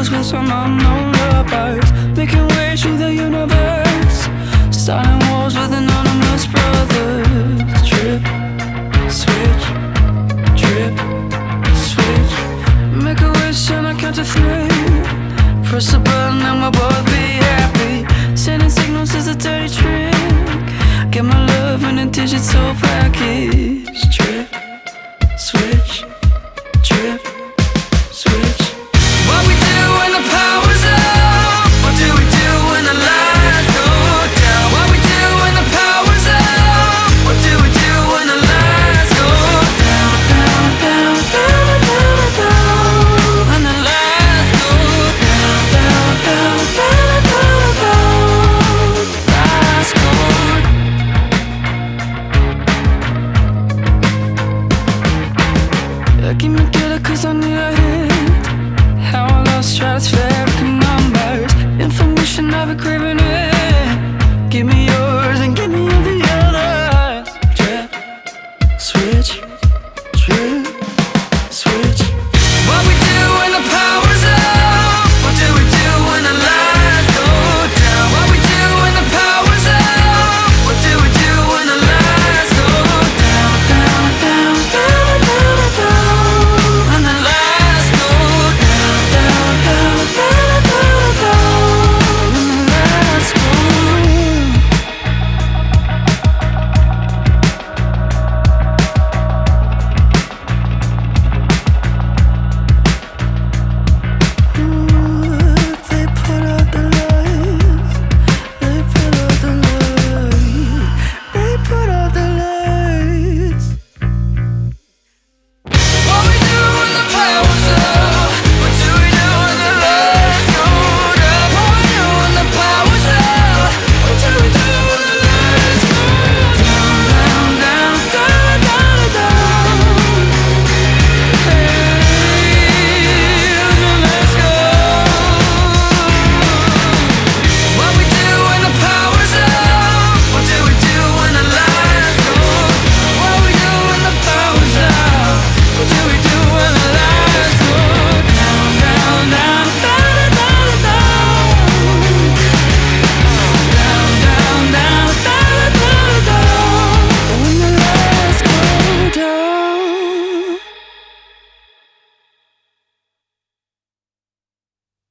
stars with some unknown lullabies, making way through the universe, starting wars with anonymous brothers. Drip, switch, drip, switch. Make a wish and I count to 3. Press a button and we'll both be happy. Sending signals is a dirty trick. Get my love in a digital package. Drip, switch.